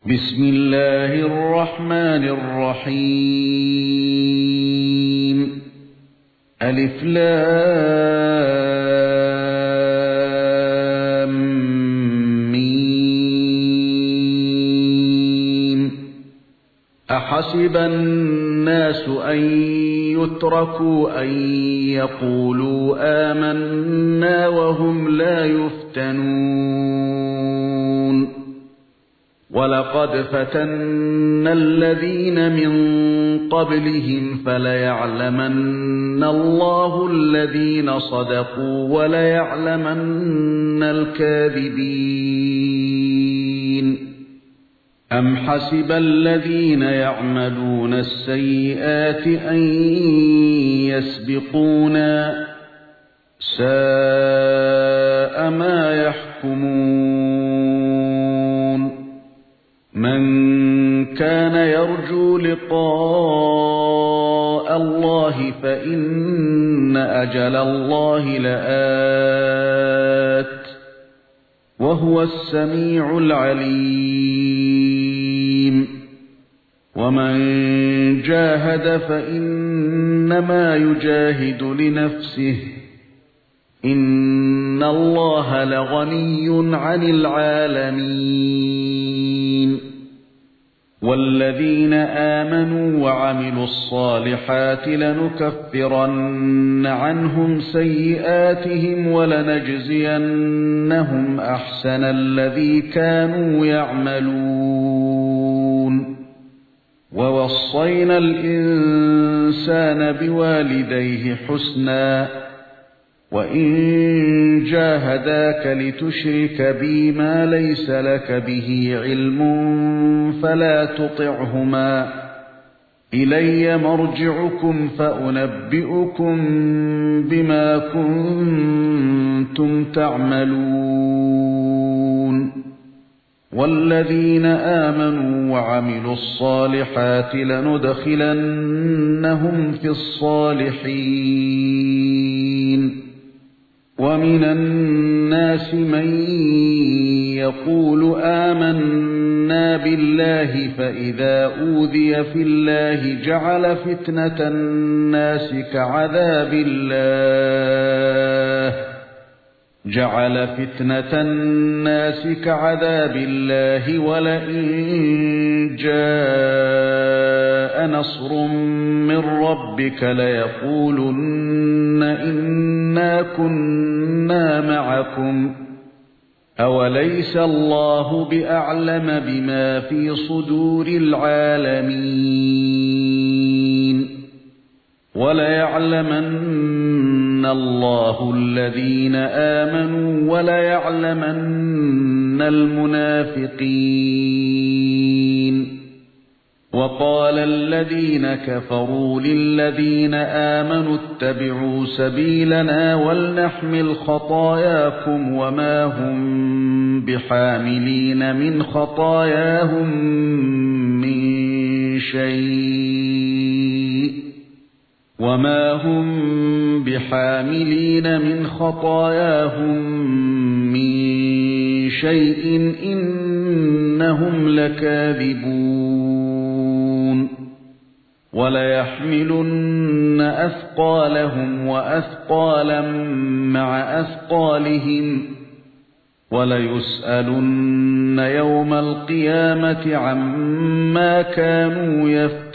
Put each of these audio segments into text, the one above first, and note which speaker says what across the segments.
Speaker 1: بسم الله الرحمن الرحيم ألف لام ميم أحسب الناس أن يتركوا أن يقولوا آمنا وهم لا يفتنون ولقد فتنا الذين من قبلهم فليعلمن الله الذين صدقوا وليعلمن الكاذبين أم حسب الذين يعملون السيئات أن يسبقونا ساء ما يحكمون من كان يرجو لقاء الله فإن أجل الله لآت وهو السميع العليم ومن جاهد فإنما يجاهد لنفسه إن الله لغني عن العالمين والذين آمنوا وعملوا الصالحات لنكفرن عنهم سيئاتهم ولنجزينهم أحسن الذي كانوا يعملون ووصينا الإنسان بوالديه حسنا وإن جاهداك لتشرك بي ما ليس لك به علم فلا تطعهما إلي مرجعكم فأنبئكم بما كنتم تعملون والذين آمنوا وعملوا الصالحات لندخلنهم في الصالحين ومن الناس من يقول آمنا بالله فإذا أوذي في الله جعل فتنة الناس كعذاب الله ولئن جاء نصر من ربك ليقولن إنا كنا معكم أوليس الله بأعلم بما في صدور العالمين وليعلمن الله الذين آمنوا وليعلمن المنافقين وقال الذين كفروا للذين آمنوا اتبعوا سبيلنا ولنحمل خطاياكم وما هم بحاملين من خطاياهم من شيء إنهم لكاذبون وليحملن أثقالهم وأثقالا مع أثقالهم وليسألن يوم القيامة عما كانوا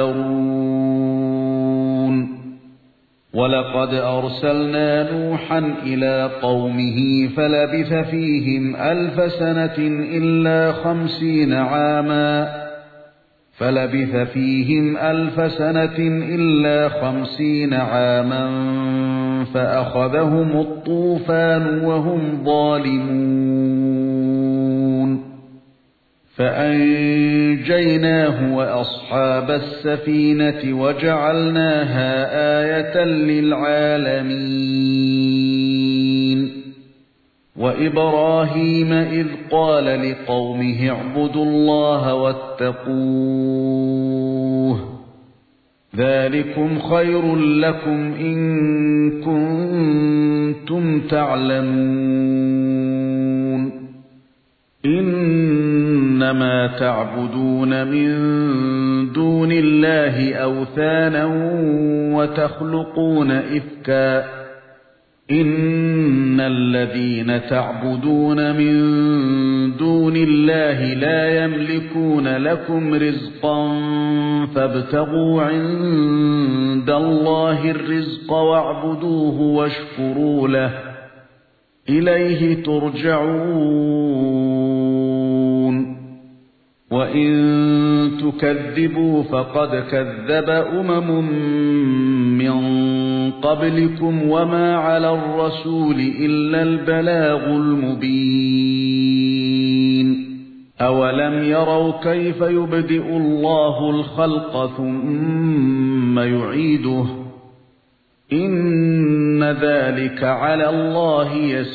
Speaker 1: يفترون ولقد أرسلنا نوحا إلى قومه فلبث فيهم ألف سنة إلا 50 عاما فأخذهم الطوفان وهم ظالمون فأنجيناه وأصحاب السفينة وجعلناها آية للعالمين وإبراهيم إذ قال لقومه اعبدوا الله واتقوه ذلكم خير لكم إن كنتم تعلمون إنما تعبدون من دون الله أوثانا وتخلقون إفكا إن الذين تعبدون من دون الله لا يملكون لكم رزقا فابتغوا عند الله الرزق واعبدوه واشكروا له إليه ترجعون وإن تكذبوا فقد كذب من قبلكم وما على الرسول إلا البلاغ المبين أولم يروا كيف يبدئ الله الخلق ثم يعيده إن ذلك على الله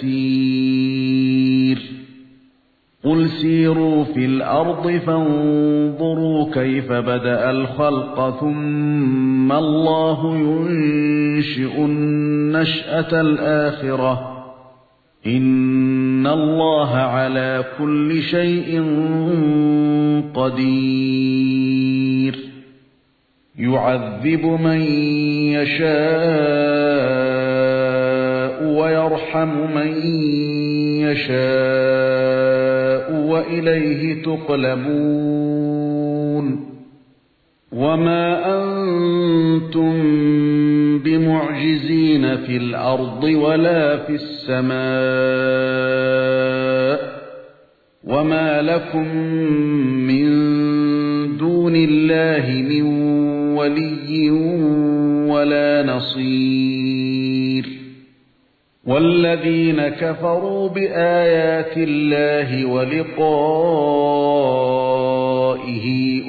Speaker 1: يسير قل سيروا في الأرض فانظروا كيف بدأ الخلق ثم الله ينشئ النشأة الآخرة إن الله على كل شيء قدير يعذب من يشاء ويرحم من يشاء وإليه تقلبون وما أنتم بمعجزين في الأرض ولا في السماء وما لكم من دون الله من ولي ولا نصير والذين كفروا بآيات الله ولقائه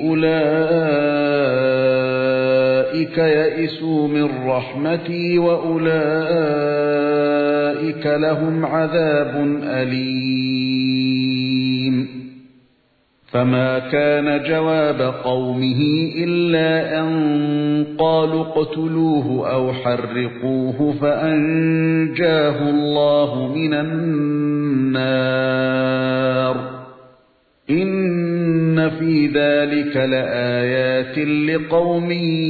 Speaker 1: أولئك يئسوا من رحمتي وأولئك لهم عذاب أليم فما كان جواب قومه إلا أن قالوا اقتلوه أو حرقوه فأنجاه الله من النار إن في ذلك لآيات لقوم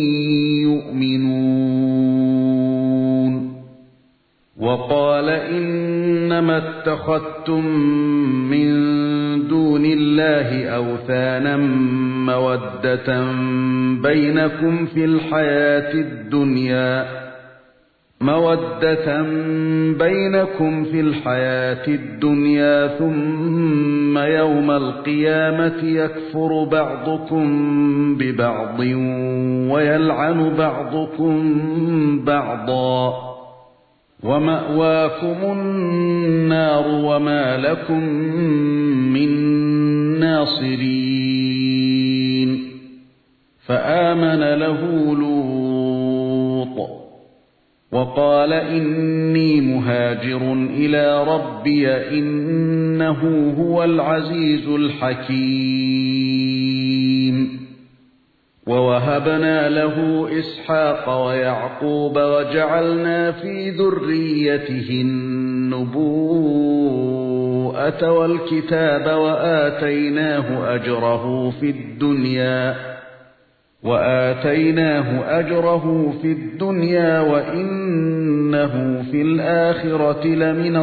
Speaker 1: يؤمنون وقال إنما اتخذتم من دون الله أوثانا مودة بينكم في الحياة الدنيا ثم يوم القيامة يكفر بعضكم ببعض ويلعن بعضكم بعضا ومأواكم النار وما لكم من ناصرين فآمن له لوط وقال إني مهاجر إلى ربي إنه هو العزيز الحكيم ووهبنا له إسحاق ويعقوب وجعلنا في ذريته النبوءة والكتاب وآتيناه أجره في الدنيا وإنه في الآخرة لمن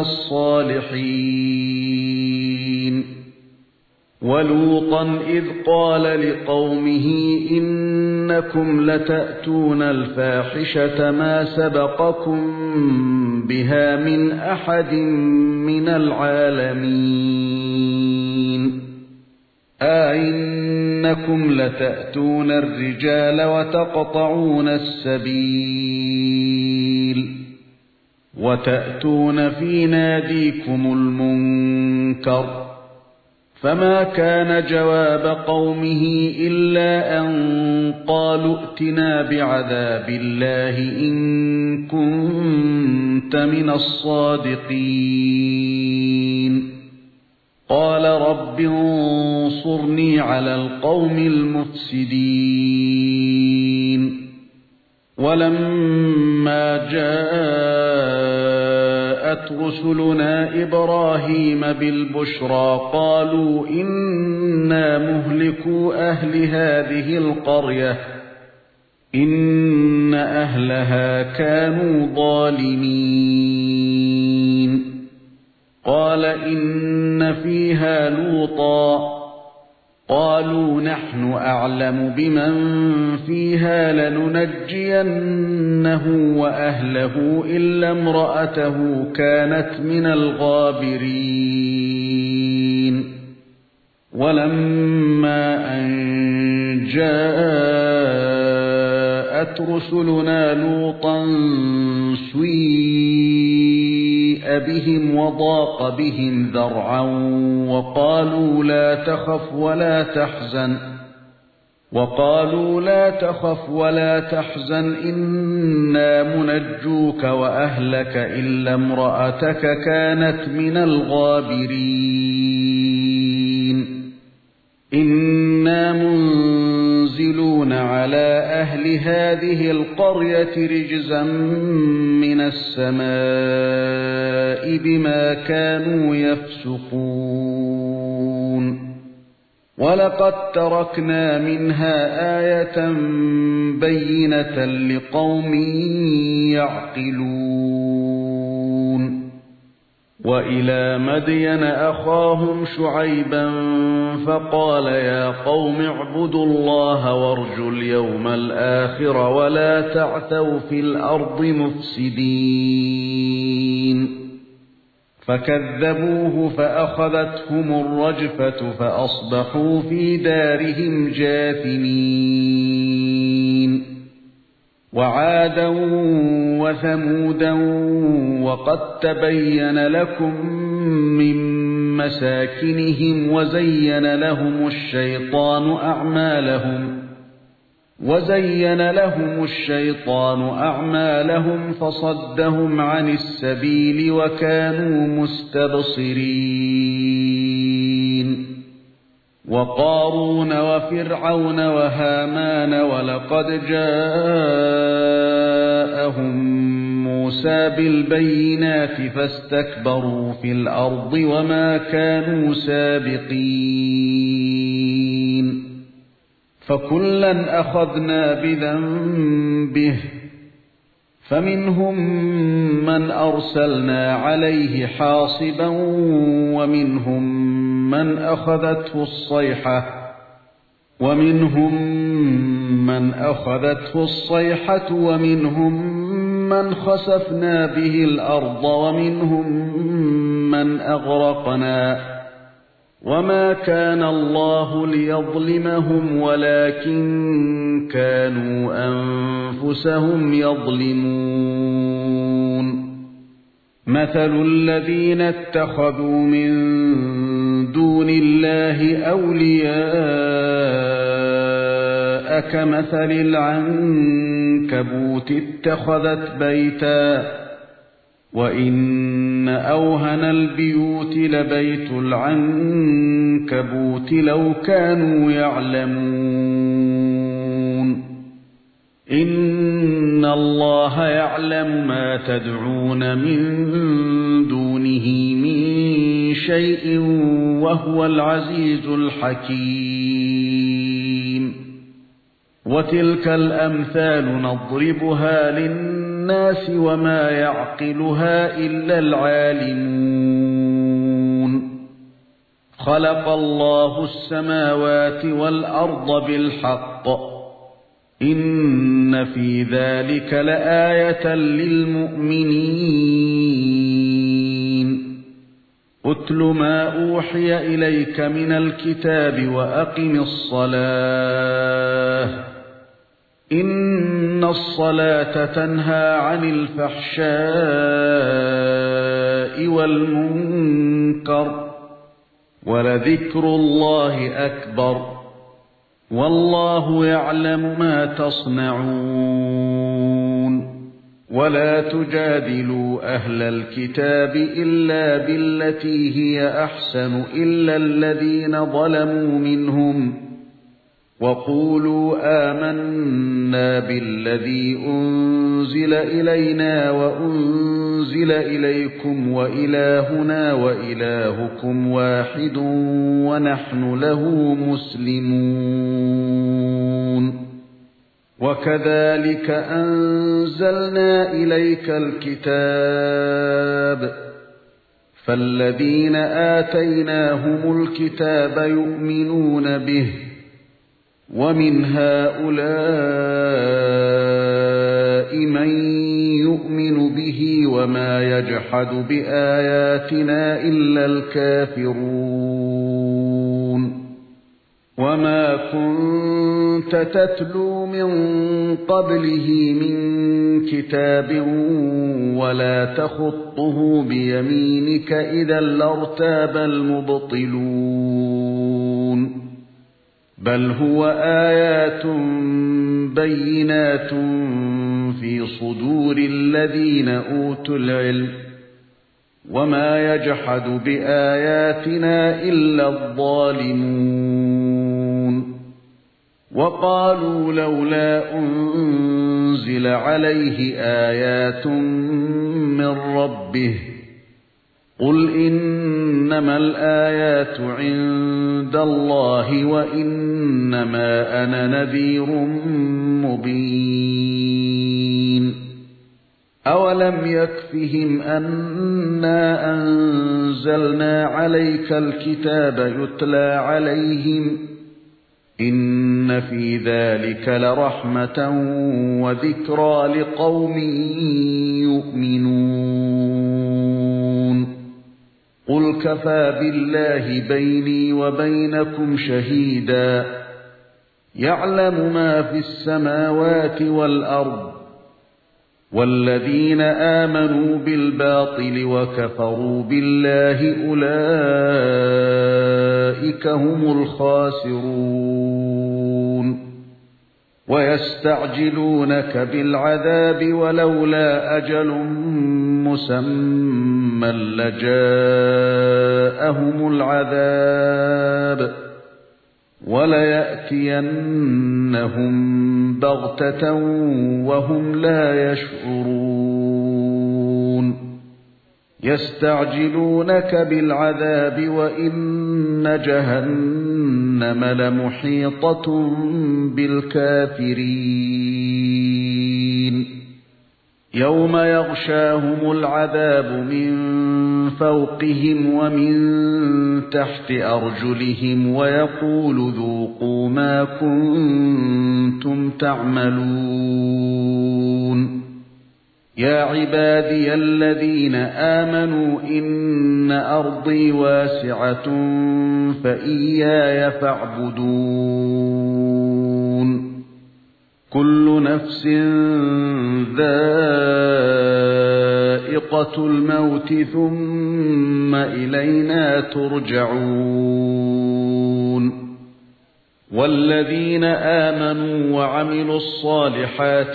Speaker 1: الصالحين ولوطا إذ قال لقومه إنكم لتأتون الفاحشة ما سبقكم بها من أحد من العالمين أئنكم لتأتون الرجال وتقطعون السبيل وتأتون في ناديكم المنكر فما كان جواب قومه إلا أن قالوا ائتنا بعذاب الله إن كنت من الصادقين قال رب انصرني على القوم المفسدين ولما جاء جاءت رسلنا إبراهيم بالبشرى قالوا إنا مهلكو أهل هذه القرية إن أهلها كانوا ظالمين قال إن فيها لوطا قالوا نحن أعلم بمن فيها لننجينه وأهله إلا امرأته كانت من الغابرين ولما أن جاءت رسلنا لوطا سيء بهم وضاق بهم ذرعا وقالوا لا تخف ولا تحزن إنا منجوك وأهلك إلا امرأتك كانت من الغابرين إنا منزلون على أهل هذه القرية رجزا من السماء بما كانوا يفسقون ولقد تركنا منها آية بينة لقوم يعقلون وإلى مدين أخاهم شعيبا فقال يا قوم اعبدوا الله وارجوا اليوم الآخر ولا تعثوا في الأرض مفسدين فكذبوه فأخذتهم الرجفة فأصبحوا في دارهم جاثمين وعادا وثمودا وقد تبين لكم من مساكنهم وزين لهم الشيطان أعمالهم فصدهم عن السبيل وكانوا مستبصرين وقارون وفرعون وهامان ولقد جاءهم موسى بالبينات فاستكبروا في الأرض وما كانوا سابقين فكلا أخذنا بذنبه فمنهم من أرسلنا عليه حاصبا ومنهم من أخذته الصيحة ومنهم من خسفنا به الأرض ومنهم من أغرقنا وما كان الله ليظلمهم ولكن كانوا أنفسهم يظلمون مثل الذين اتخذوا من دون الله أولياء كمثل العنكبوت اتخذت بيتا وإن أوهن البيوت لبيت العنكبوت لو كانوا يعلمون إن الله يعلم ما تدعون من دونه من شيء وهو العزيز الحكيم وتلك الأمثال نضربها للناس وما يعقلها إلا العالمون خلق الله السماوات والأرض بالحق إن في ذلك لآية للمؤمنين أتل ما أوحي إليك من الكتاب وأقم الصلاة إن الصلاة تنهى عن الفحشاء والمنكر ولذكر الله أكبر والله يعلم ما تصنعون ولا تجادلوا أهل الكتاب إلا بالتي هي أحسن إلا الذين ظلموا منهم وقولوا آمنا بالذي أنزل إلينا وأنزل إليكم وإلهنا وإلهكم واحد ونحن له مسلمون وكذلك أنزلنا إليك الكتاب فالذين آتيناهم الكتاب يؤمنون به ومن هؤلاء من يؤمن به وما يجحد بآياتنا إلا الكافرون وما كنت تتلو من قبله من كتاب ولا تخطه بيمينك إذا لارتاب المبطلون بل هو آيات بينات في صدور الذين أوتوا العلم وما يجحد بآياتنا إلا الظالمون وقالوا لولا أنزل عليه آيات من ربه قل إنما الآيات عند الله وإنما أنا نذير مبين أولم يكفهم أنا أنزلنا عليك الكتاب يتلى عليهم إن في ذلك لرحمة وذكرى لقوم يؤمنون قل كفى بالله بيني وبينكم شهيدا يعلم ما في السماوات والأرض والذين آمنوا بالباطل وكفروا بالله أولئك هم الخاسرون ويستعجلونك بالعذاب ولولا أجل مسمى لجاءهم العذاب وليأتينهم بغتة وهم لا يشعرون يستعجلونك بالعذاب وإن جهنم لمحيطة بالكافرين يوم يغشاهم العذاب من فوقهم ومن تحت أرجلهم ويقول ذوقوا ما كنتم تعملون يا عبادي الذين آمنوا إن أرضي واسعة فإياي فاعبدون كل نفس ذائقة الموت ثم إلينا ترجعون والذين آمنوا وعملوا الصالحات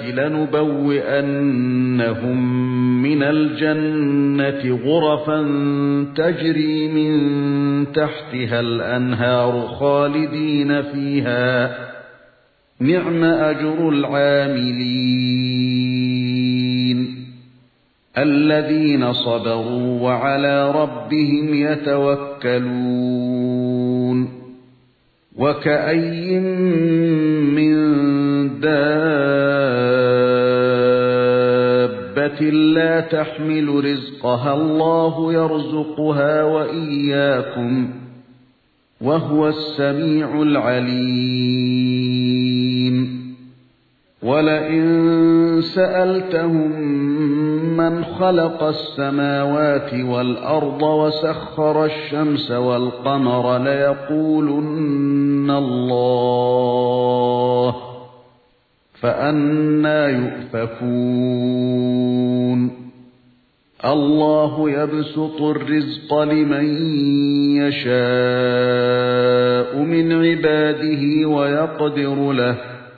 Speaker 1: لنبوئنهم من الجنة غرفا تجري من تحتها الأنهار خالدين فيها نعم أجر العاملين الذين صبروا وعلى ربهم يتوكلون وكأين من دابة لا تحمل رزقها الله يرزقها وإياكم وهو السميع العليم ولئن سألتهم من خلق السماوات والأرض وسخر الشمس والقمر ليقولن الله فأنى يؤفكون الله يبسط الرزق لمن يشاء من عباده ويقدر له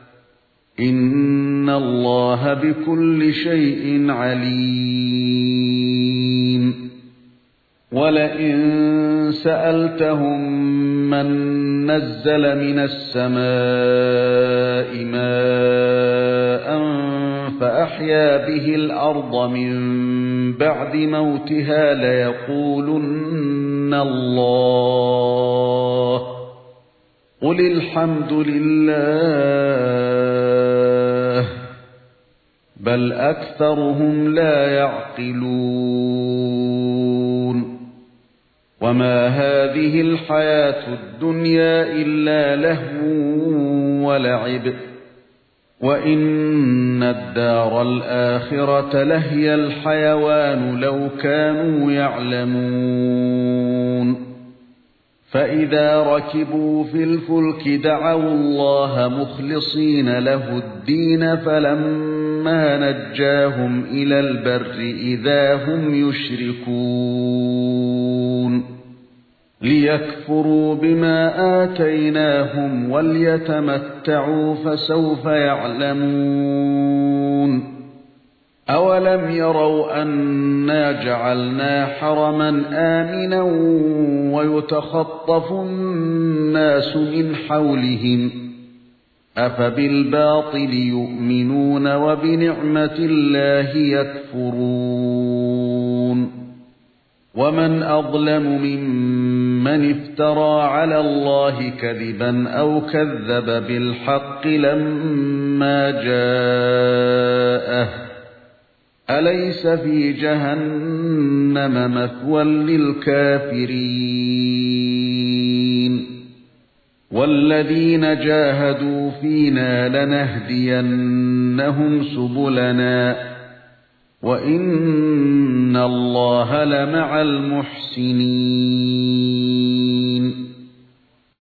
Speaker 1: إن الله بكل شيء عليم وَلَئِن سَأَلْتَهُم مَّن نَّزَّلَ مِنَ السَّمَاءِ مَاءً فَأَحْيَا بِهِ الْأَرْضَ مِن بَعْدِ مَوْتِهَا لَيَقُولُنَّ اللَّهُ قُلِ الْحَمْدُ لِلَّهِ بَلْ أَكْثَرُهُمْ لَا يَعْقِلُونَ وَمَا هَذِهِ الْحَيَاةُ الدُّنْيَا إِلَّا لَهْوٌ وَلَعِبٌ وَإِنَّ الدَّارَ الْآخِرَةَ لَهِيَ الْحَيَوَانُ لَوْ كَانُوا يَعْلَمُونَ فَإِذَا رَكِبُوا فِي الْفُلْكِ دَعَوُا اللَّهَ مُخْلِصِينَ لَهُ الدِّينَ فَلَمَّا نَجَّاهُمْ إِلَى الْبَرِّ إِذَا هُمْ يُشْرِكُونَ لِيَكْفُرُوا بِمَا آتَيْنَاهُمْ وَلْيَتَمَتَّعُوا فَسَوْفَ يَعْلَمُونَ أَوَلَمْ يَرَوْا أَنَّا جَعَلْنَا حَرَمًا آمِنًا وَيُتَخَطَّفُ النَّاسُ مِنْ حَوْلِهِمْ أَفَبِالْبَاطِلِ يُؤْمِنُونَ وَبِنِعْمَةِ اللَّهِ يَكْفُرُونَ وَمَنْ أَظْلَمُ مِمَّنِ افْتَرَى عَلَى اللَّهِ كَذِبًا أَوْ كَذَّبَ بِالْحَقِّ لَمَّا جَاءَهُ أَلَيْسَ فِي جَهَنَّمَ مَثْوًى لِلْكَافِرِينَ وَالَّذِينَ جَاهَدُوا فِينَا لَنَهْدِيَنَّهُمْ سُبُلَنَا وَإِنَّ اللَّهَ لَمَعَ الْمُحْسِنِينَ